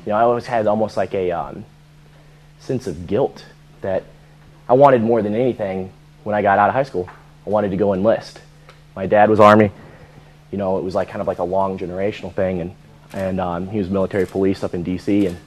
I always had almost like a sense of guilt that I wanted more than anything when I got out of high school. I wanted to go enlist. My dad was Army. It was like kind of like a long generational thing, and he was military police up in D.C., and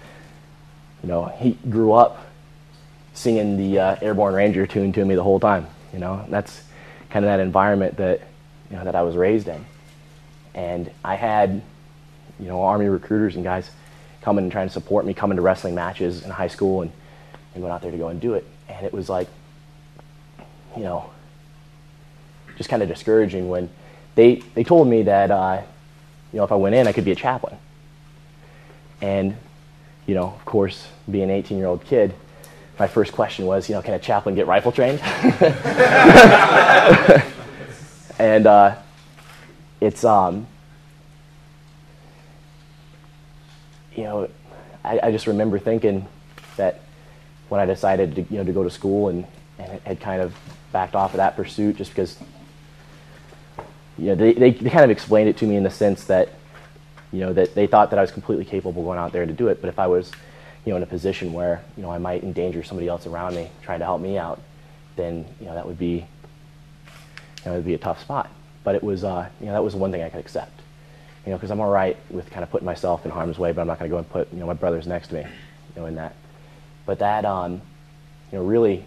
he grew up singing the Airborne Ranger tune to me the whole time. That's kind of that environment that that I was raised in, and I had Army recruiters and guys coming and trying to support me, coming to wrestling matches in high school, and going out there to go and do it, and it was like just kind of discouraging when they told me that if I went in I could be a chaplain, and of course, being an 18-year-old kid, my first question was, can a chaplain get rifle trained? And it's I just remember thinking that when I decided to to go to school and had kind of backed off of that pursuit just because they kind of explained it to me in the sense that that they thought that I was completely capable going out there to do it, but if I was in a position where I might endanger somebody else around me trying to help me out, then that would be it would be a tough spot. But it was that was one thing I could accept, because I'm all right with kind of putting myself in harm's way, but I'm not going to go and put my brothers next to me in that. But that really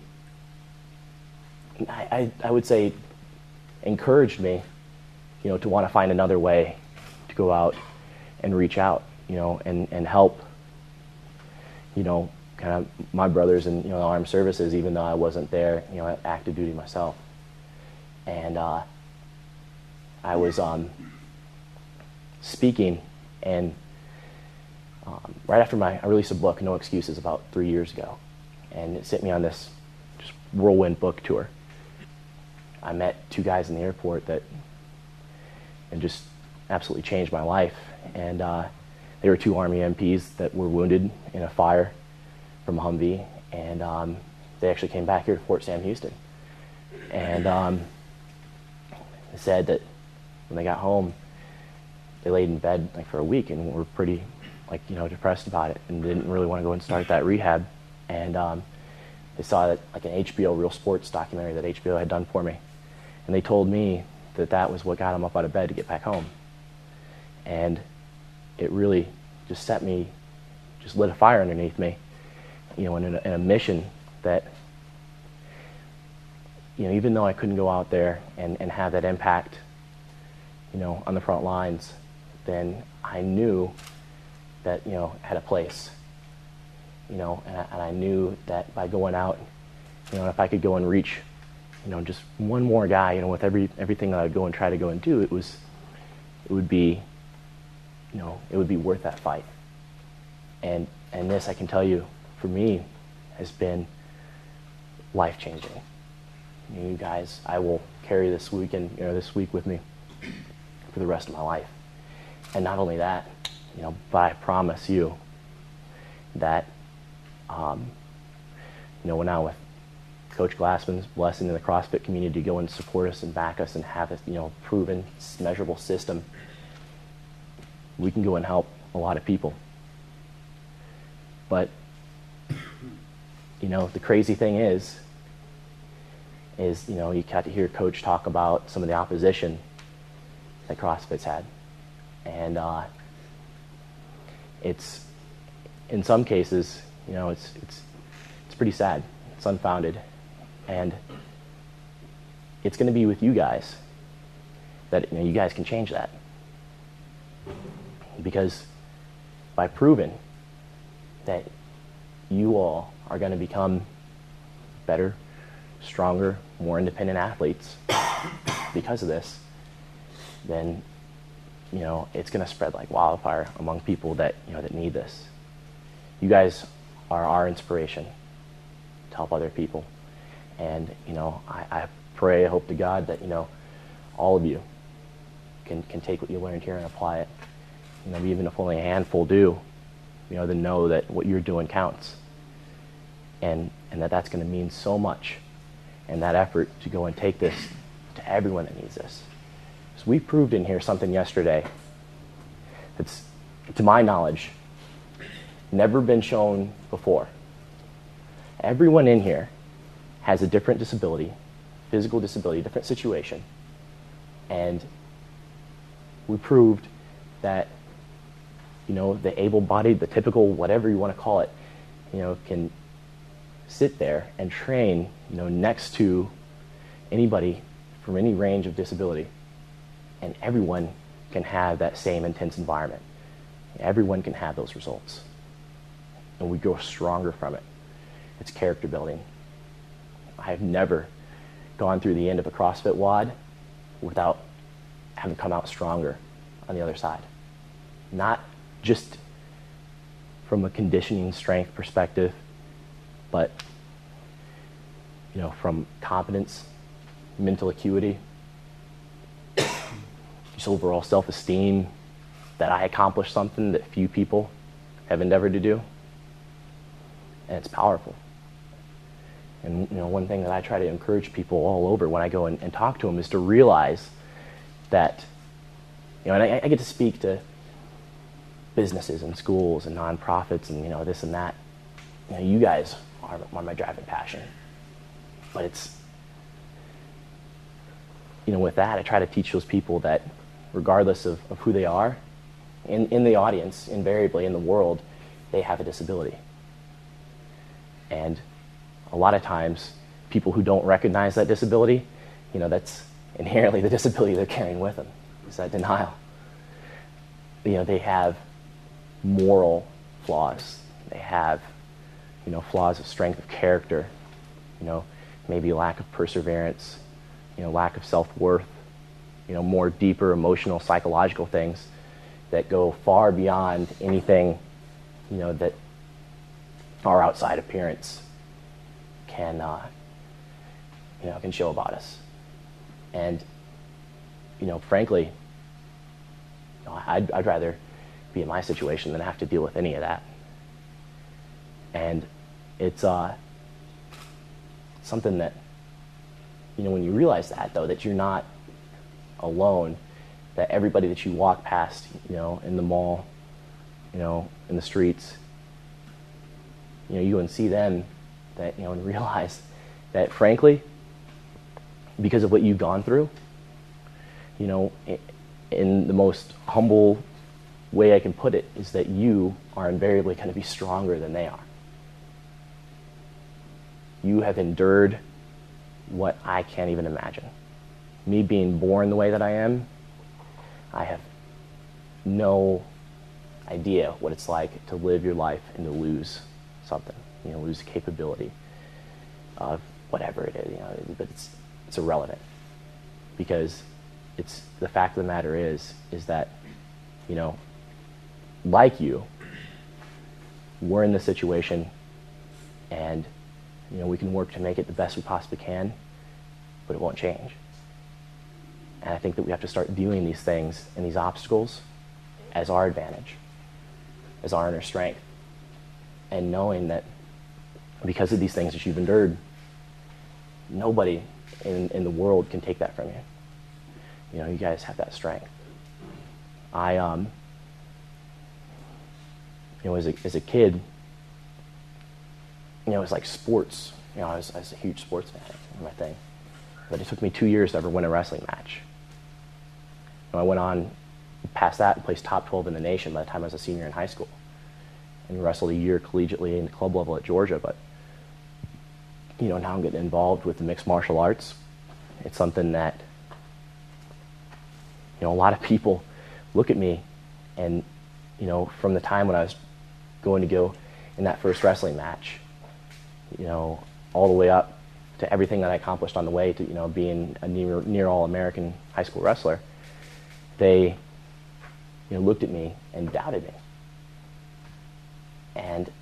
I would say encouraged me to want to find another way to go out and reach out and help kind of my brothers in the armed services, even though I wasn't there at active duty myself. And I was speaking, and right after I released a book, No Excuses, about 3 years ago, and it sent me on this just whirlwind book tour. I met two guys in the airport that just absolutely changed my life, and they were two Army MPs that were wounded in a fire from a Humvee, and they actually came back here to Fort Sam Houston, and they said that when they got home, they laid in bed for a week and were pretty depressed about it and didn't really want to go and start that rehab, and they saw that an HBO Real Sports documentary that HBO had done for me, and they told me that was what got them up out of bed to get back home. And it really just lit a fire underneath me, in a mission that, even though I couldn't go out there and have that impact, on the front lines, then I knew that, had a place, and I knew that by going out, if I could go and reach, just one more guy, with everything that I'd go and try to go and do, it would be worth that fight. And this, I can tell you, for me, has been life-changing. You guys, I will carry this week with me for the rest of my life. And not only that, but I promise you that, when I'm with Coach Glassman's blessing in the CrossFit community to go and support us and back us and have a proven, measurable system, we can go and help a lot of people. But the crazy thing is you got to hear Coach talk about some of the opposition that CrossFit's had, and it's in some cases it's pretty sad. It's unfounded, and it's going to be with you guys that you guys can change that, because by proving that you all are going to become better, stronger, more independent athletes because of this, then it's going to spread like wildfire among people that that need this. You guys are our inspiration to help other people, and I pray, I hope to God that all of you can take what you learned here and apply it. Even if only a handful do, then know that what you're doing counts, and that's going to mean so much, and that effort to go and take this to everyone that needs this. So we proved in here something yesterday that's, to my knowledge, never been shown before. Everyone in here has a different disability, physical disability, different situation. And we proved that, the able-bodied, the typical, whatever you want to call it, can sit there and train, next to anybody from any range of disability. And everyone can have that same intense environment. Everyone can have those results. And we grow stronger from it. It's character building. I have never gone through the end of a CrossFit WOD without having come out stronger on the other side. Not just from a conditioning strength perspective, but from competence, mental acuity, just overall self-esteem, that I accomplished something that few people have endeavored to do. And it's powerful. And one thing that I try to encourage people all over when I go and talk to them is to realize that, and I get to speak to businesses and schools and nonprofits and this and that. You guys are my driving passion. But it's, with that, I try to teach those people that regardless of who they are, in the audience, invariably in the world, they have a disability. And a lot of times, people who don't recognize that disability, that's inherently the disability they're carrying with them. It's that denial. They have moral flaws. They have, flaws of strength of character, maybe lack of perseverance, lack of self-worth, more deeper emotional, psychological things that go far beyond anything, that our outside appearance can show about us. And, frankly, I'd rather be in my situation than have to deal with any of that. And it's something that, when you realize that, though, that you're not alone, that everybody that you walk past, in the mall, in the streets, you go and see them, that, and realize that, frankly, because of what you've gone through, in the most humble way I can put it, is that you are invariably going to be stronger than they are. You have endured what I can't even imagine. Me being born the way that I am, I have no idea what it's like to live your life and to lose something, lose the capability of whatever it is, but it's irrelevant, because it's the fact of the matter is that, like you, we're in this situation, and we can work to make it the best we possibly can, but it won't change. And I think that we have to start viewing these things and these obstacles as our advantage, as our inner strength, and knowing that because of these things that you've endured, nobody in the world can take that from you. You guys have that strength. I, as a kid, it was like sports. I was a huge sports fan, my thing. But it took me 2 years to ever win a wrestling match. I went on past that and placed top 12 in the nation by the time I was a senior in high school. And wrestled a year collegiately in the club level at Georgia. But, now I'm getting involved with the mixed martial arts. It's something that, a lot of people look at me and, from the time when I was going to go in that first wrestling match, all the way up to everything that I accomplished on the way to, being a near all-American high school wrestler, they, looked at me and doubted me. And,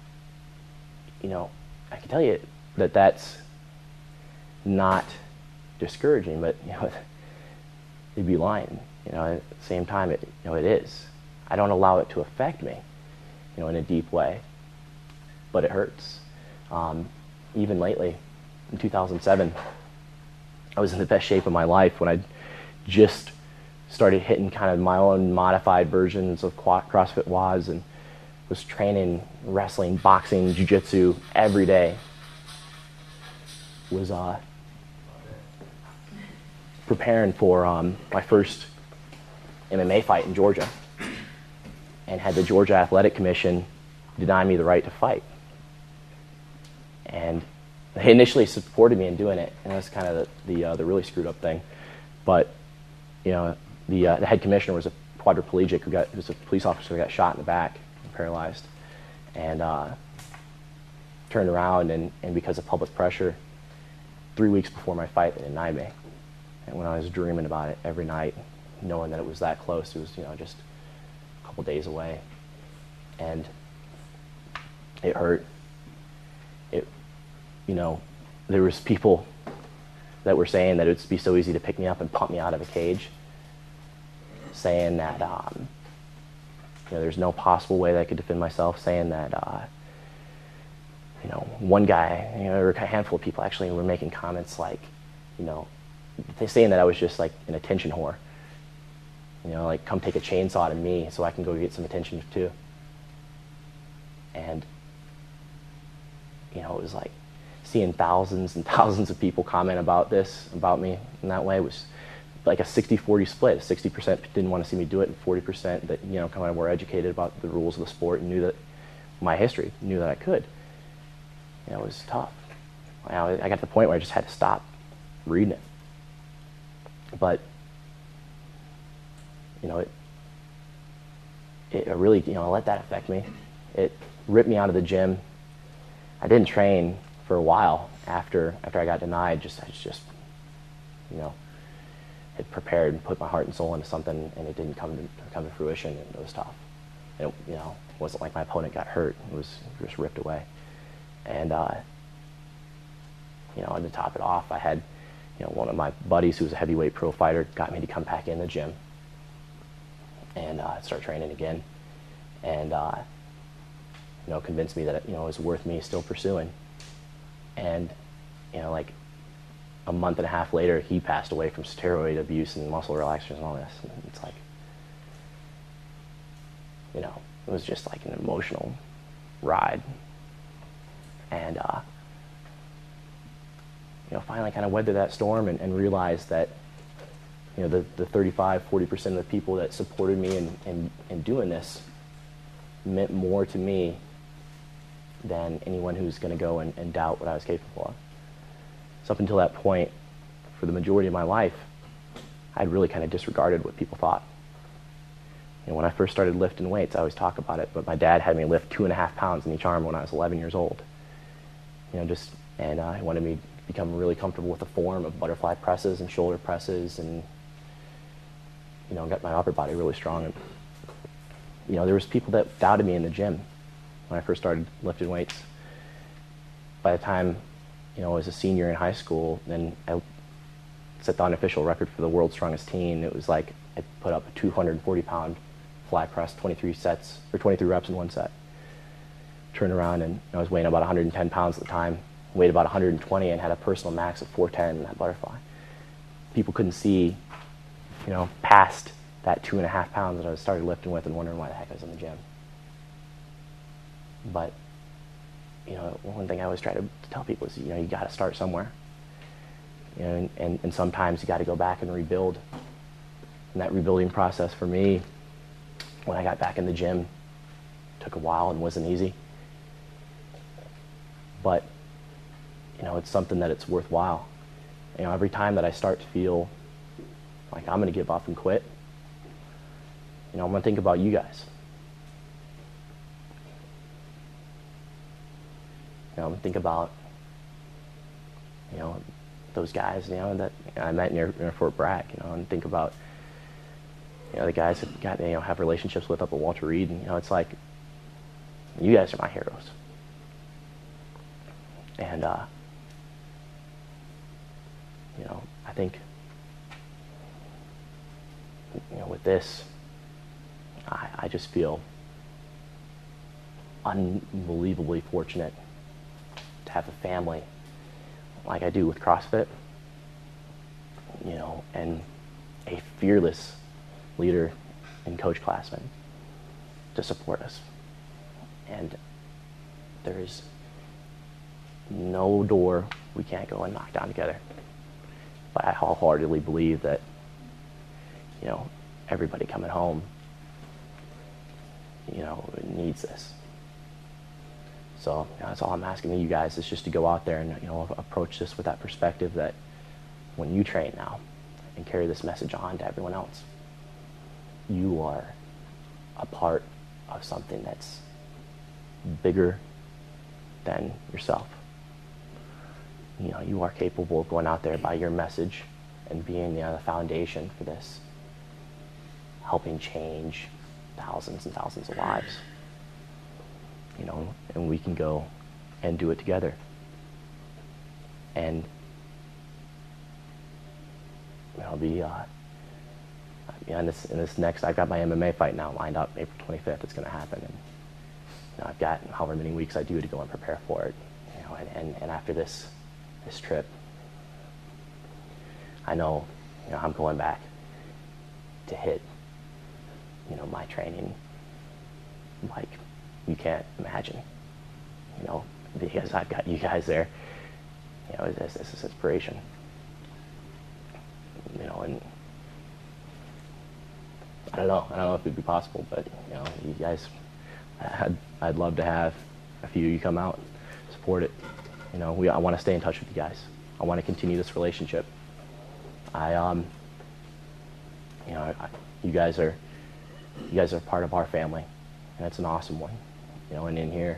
I can tell you that that's not discouraging, but, they'd be lying. At the same time, it is. I don't allow it to affect me, in a deep way, but it hurts. Even lately, in 2007, I was in the best shape of my life when I just started hitting kind of my own modified versions of CrossFit WODs, and was training wrestling, boxing, jiu-jitsu every day. Was preparing for my first MMA fight in Georgia, and had the Georgia Athletic Commission deny me the right to fight. And they initially supported me in doing it, and that's kind of the really screwed up thing. But the head commissioner was a quadriplegic who's a police officer who got shot in the back and paralyzed, and turned around and because of public pressure, 3 weeks before my fight, they denied me. And when I was dreaming about it every night, knowing that it was that close, it was just a couple days away, and it hurt. There was people that were saying that it would be so easy to pick me up and pump me out of a cage, saying that there's no possible way that I could defend myself, saying that one guy, or a handful of people actually were making comments like, saying that I was just like an attention whore. Like, come take a chainsaw to me so I can go get some attention too. And it was like seeing thousands and thousands of people comment about me in that way. It was like a 60-40 split. 60% didn't want to see me do it, and 40% that kind of were educated about the rules of the sport and knew that my history, knew that I could. It was tough. I got to the point where I just had to stop reading it. But it really let that affect me. It ripped me out of the gym. I didn't train for a while after I got denied. I just had prepared and put my heart and soul into something, and it didn't come to fruition, and it was tough. It wasn't like my opponent got hurt. It was just ripped away. And and to top it off, I had one of my buddies who was a heavyweight pro fighter got me to come back in the gym and start training again, and convinced me that it was worth me still pursuing. And like a month and a half later, he passed away from steroid abuse and muscle relaxers and all this. And it's like, it was just like an emotional ride. And finally kind of weathered that storm and realized that the 35-40% of the people that supported me in doing this meant more to me than anyone who's going to go and doubt what I was capable of. So up until that point, for the majority of my life, I'd really kind of disregarded what people thought. When I first started lifting weights, I always talk about it, but my dad had me lift 2.5 pounds in each arm when I was 11 years old. And he wanted me to become really comfortable with the form of butterfly presses and shoulder presses, and got my upper body really strong. And there was people that doubted me in the gym when I first started lifting weights. By the time I was a senior in high school, and I set the unofficial record for the world's strongest teen. It was like I put up a 240-pound flat press, 23 reps in one set. Turned around, and I was weighing about 110 pounds at the time, weighed about 120, and had a personal max of 410 in that butterfly. People couldn't see, past that 2.5 pounds that I started lifting with, and wondering why the heck I was in the gym. But, one thing I always try to tell people is, you got to start somewhere. And sometimes you got to go back and rebuild. And that rebuilding process for me, when I got back in the gym, took a while and wasn't easy. But, it's something that it's worthwhile. Every time that I start to feel like I'm going to give up and quit, I'm going to think about you guys. Think about, those guys, that I met near Fort Bragg, and think about, the guys that got, have relationships with up at Walter Reed, and, it's like, you guys are my heroes. And, I think, with this, I just feel unbelievably fortunate to have a family like I do with CrossFit, and a fearless leader in Coach Classman to support us. There's no door we can't go and knock down together. But I wholeheartedly believe that, everybody coming home, needs this. So that's all I'm asking of you guys, is just to go out there and approach this with that perspective that when you train now and carry this message on to everyone else, you are a part of something that's bigger than yourself. You are capable of going out there by your message and being the foundation for this, helping change thousands and thousands of lives. And we can go and do it together. And I'll be in this next, I've got my MMA fight now lined up, April 25th. It's going to happen, and I've got however many weeks I do to go and prepare for it. And after this trip, I know, I'm going back to hit, my training like you can't imagine, because I've got you guys there, this is inspiration, and I don't know if it'd be possible, but, you guys, I'd love to have a few of you come out, support it. I want to stay in touch with you guys. I want to continue this relationship. You guys are part of our family, and it's an awesome one. And in here,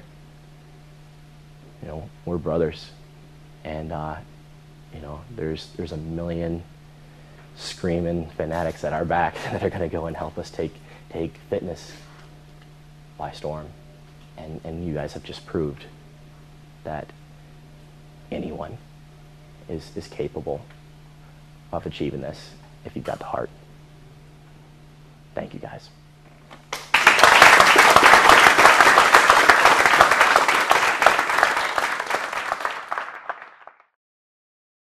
we're brothers, and there's a million screaming fanatics at our back that are going to go and help us take fitness by storm. And you guys have just proved that anyone is capable of achieving this if you've got the heart. Thank you, guys.